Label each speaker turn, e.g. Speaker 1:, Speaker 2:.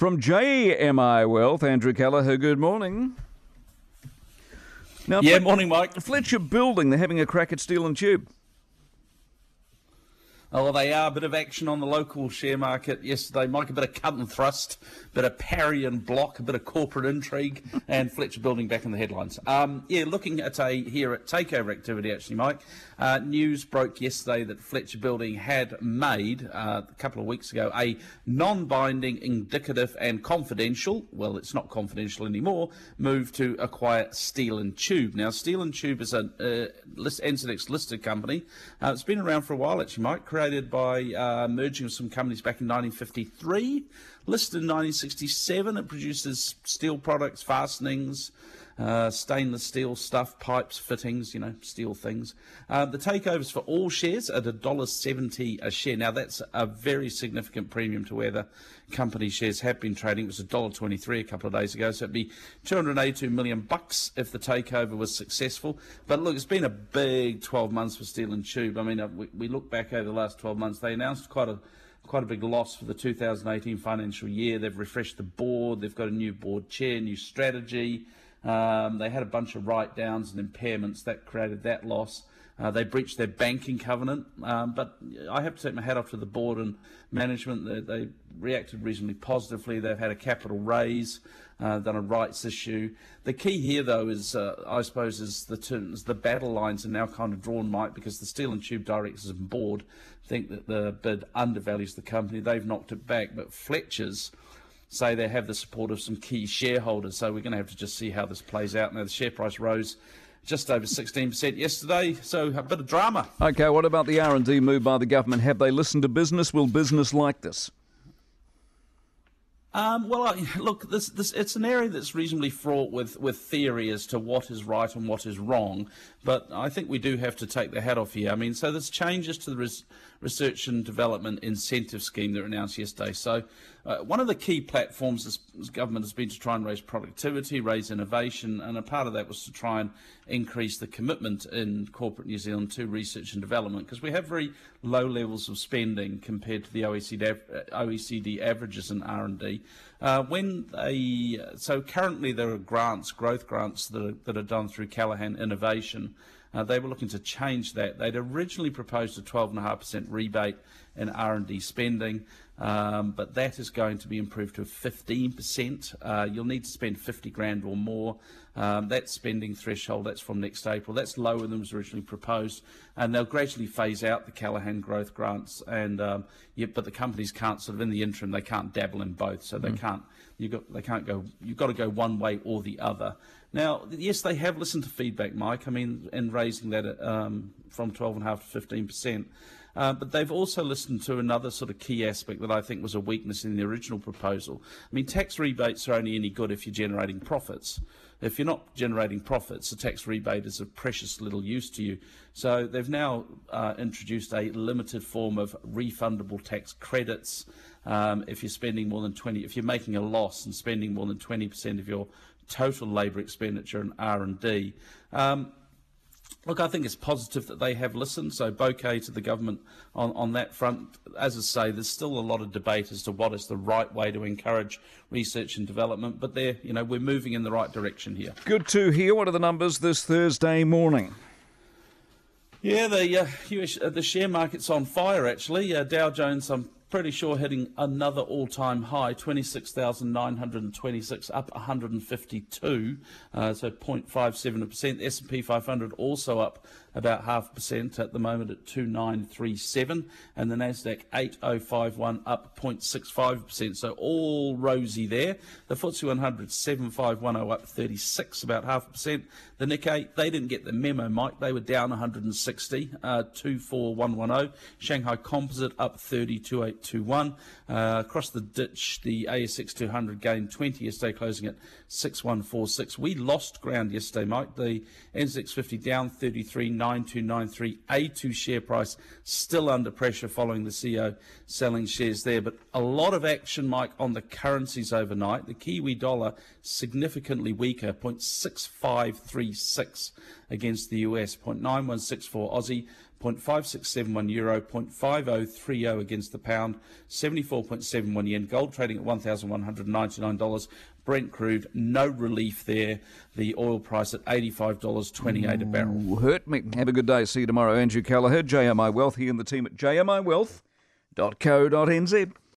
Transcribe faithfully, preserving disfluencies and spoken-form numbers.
Speaker 1: From J M I Wealth, Andrew Callagher, good morning. Now,
Speaker 2: yeah,
Speaker 1: Flet-
Speaker 2: morning, Mike.
Speaker 1: Fletcher Building, they're having a crack at Steel and Tube.
Speaker 2: Oh, well, they are. A bit of action on the local share market yesterday, Mike. A bit of cut and thrust, a bit of parry and block, a bit of corporate intrigue, and Fletcher Building back in the headlines. Um, yeah, looking at a here at takeover activity, actually, Mike. Uh, news broke yesterday that Fletcher Building had made, uh, a couple of weeks ago, a non-binding, indicative and confidential, well, it's not confidential anymore, move to acquire Steel and Tube. Now, Steel and Tube is a uh, list, N Z X listed company. Uh, it's been around for a while, actually, Mike. Created by uh, merging with some companies back in nineteen fifty-three, listed in nineteen sixty-seven. It produces steel products, fastenings, uh, stainless steel stuff, pipes, fittings, you know, steel things. Uh, the takeovers for all shares at one dollar seventy a share. Now, that's a very significant premium to where the company shares have been trading. It was one dollar twenty-three a couple of days ago, so it'd be two hundred eighty-two million bucks if the takeover was successful. But look, it's been a big twelve months for Steel and Tube. I mean, uh, we, we look back over the last twelve months, they announced quite a quite a big loss for the two thousand eighteen financial year. They've refreshed the board, they've got a new board chair, new strategy. Um, they had a bunch of write-downs and impairments that created that loss. Uh, they breached their banking covenant, um, but I have to take my hat off to the board and management. They, they reacted reasonably positively. They've had a capital raise, uh, done a rights issue. The key here, though, is uh, I suppose is the terms, the battle lines are now kind of drawn, Mike, because the Steel and Tube directors and board think that the bid undervalues the company. They've knocked it back, but Fletcher's say they have the support of some key shareholders. So we're going to have to just see how this plays out. Now, the share price rose just over sixteen percent yesterday, so a bit of drama.
Speaker 1: Okay, what about the R and D move by the government? Have they listened to business? Will business like this?
Speaker 2: Um, well, I, look, this, this, it's an area that's reasonably fraught with, with theory as to what is right and what is wrong, but I think we do have to take the hat off here. I mean, so there's changes to the res, Research and Development Incentive Scheme that were announced yesterday. So uh, one of the key platforms this, this government has been to try and raise productivity, raise innovation, and a part of that was to try and increase the commitment in corporate New Zealand to research and development, because we have very low levels of spending compared to the O E C D, O E C D averages in R and D. Uh, when they, so currently there are grants, growth grants that are, that are done through Callaghan Innovation. Uh, they were looking to change that. They'd originally proposed a twelve point five percent rebate in R and D spending, um, but that is going to be improved to fifteen percent. Uh, you'll need to spend fifty grand or more. Um, that spending threshold, that's from next April. That's lower than was originally proposed, and they'll gradually phase out the Callaghan growth grants. And um, yeah, but the companies can't sort of in the interim they can't dabble in both, so they mm. can't. You got they can't go. You've got to go one way or the other. Now, yes, they have listened to feedback, Mike. I mean, in raising that um, from twelve point five to fifteen percent. Uh, but they've also listened to another sort of key aspect that I think was a weakness in the original proposal. I mean, tax rebates are only any good if you're generating profits. If you're not generating profits, a tax rebate is of precious little use to you. So they've now uh, introduced a limited form of refundable tax credits. Um, if you're spending more than twenty, if you're making a loss and spending more than twenty percent of your total labour expenditure in R and D. Um, Look, I think it's positive that they have listened, so bouquet to the government on, on that front. As I say, there's still a lot of debate as to what is the right way to encourage research and development, but they're, you know, we're moving in the right direction here.
Speaker 1: Good to hear. What are the numbers this Thursday morning?
Speaker 2: Yeah, the uh, U S, uh, the share market's on fire, actually. Uh, Dow Jones, I'm pretty sure hitting another all-time high, twenty-six thousand nine hundred twenty-six, up one hundred fifty-two, uh, so zero point five seven percent. S and P five hundred also up about half a percent at the moment at two thousand nine hundred thirty-seven, and the Nasdaq eight thousand fifty-one up zero point six five percent, so all rosy there. The F T S E one hundred seven thousand five hundred ten up thirty-six, about half a percent. The Nikkei, they didn't get the memo, Mike. They were down one hundred sixty, uh, two four one one zero. Shanghai Composite up thirty, two eight two one. Uh, across the ditch, the A S X two hundred gained twenty yesterday, closing at six one four six. We lost ground yesterday, Mike. The N Z X fifty down thirty-three, nine two nine three. A two share price still under pressure following the C E O selling shares there. But a lot of action, Mike, on the currencies overnight. The Kiwi dollar significantly weaker, zero point six five three six against the U S, zero point nine one six four Aussie, zero zero point five six seven one euro, zero point five oh three oh against the pound, seventy-four point seven one yen. Gold trading at one thousand one hundred ninety-nine dollars. Brent crude, no relief there. The oil price at eighty-five dollars twenty-eight a barrel.
Speaker 1: Ooh, hurt me. Have a good day. See you tomorrow. Andrew Callagher, J M I Wealth, he and the team at j m i wealth dot co dot n z.